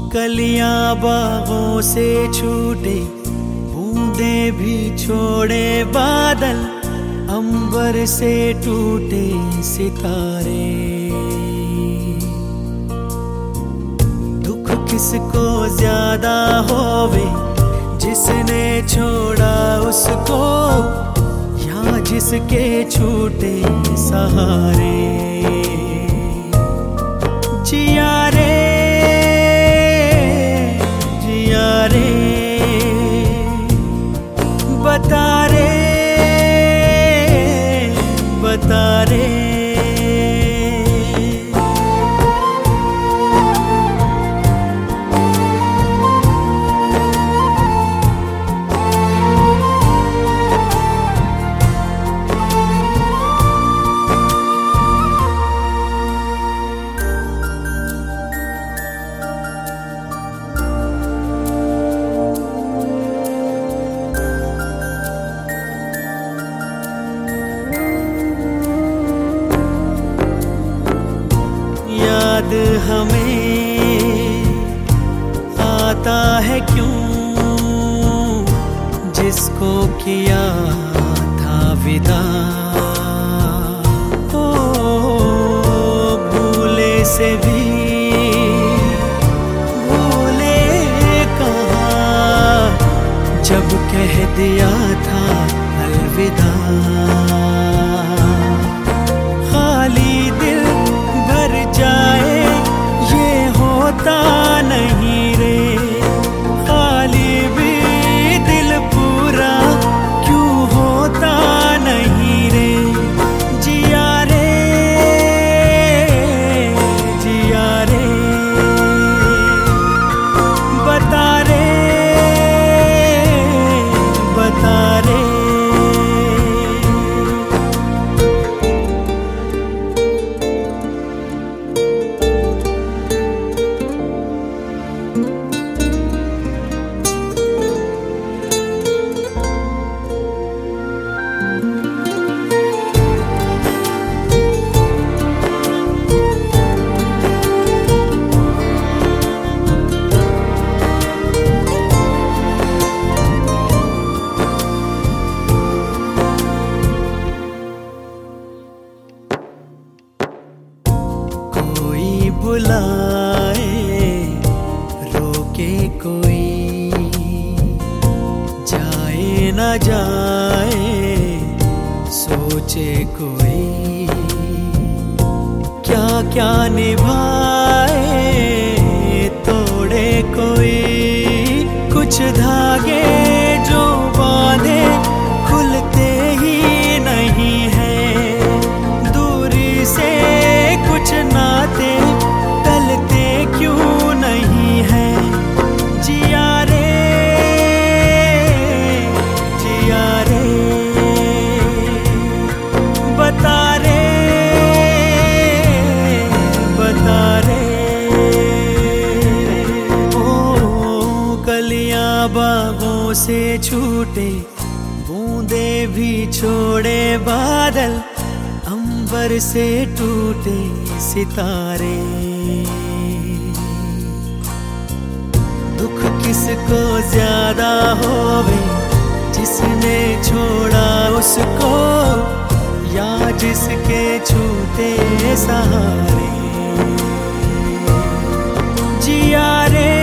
कलियां बागों से छूटे, बूंदे भी छोड़े बादल, अंबर से टूटे सितारे। दुख किसको ज्यादा होवे, जिसने छोड़ा उसको या जिसके छूटे सहारे। जिया रे जिया रे, बता रे बता रे। याद हमें आता है क्यों, जिसको किया था विदा। ओ भूले से भी भूले कहाँ, जब कह दिया था अलविदा। खाली दिल भर जाए ये होता नहीं रे, खाली भी दिल पूरा क्यों होता नहीं रे। जिया रे जिया रे, बता रे बता रे। बुलाए रोके कोई, जाए ना जाए सोचे कोई। क्या क्या निभाए तोड़े कोई, कुछ धागे जो बांधे खुलते ही नहीं है। दूरी से कुछ नाते टलते क्यों नहीं है। जिया रे जिया रे, बता रे बता रे। ओ कलियां बागों से छूटे, बूंदे भी छोड़े बादल, अंबर से टूटे सितारे। दुख किसको ज्यादा होवे, जिसने छोड़ा उसको या जिसके छूटे सहारे। जिया रे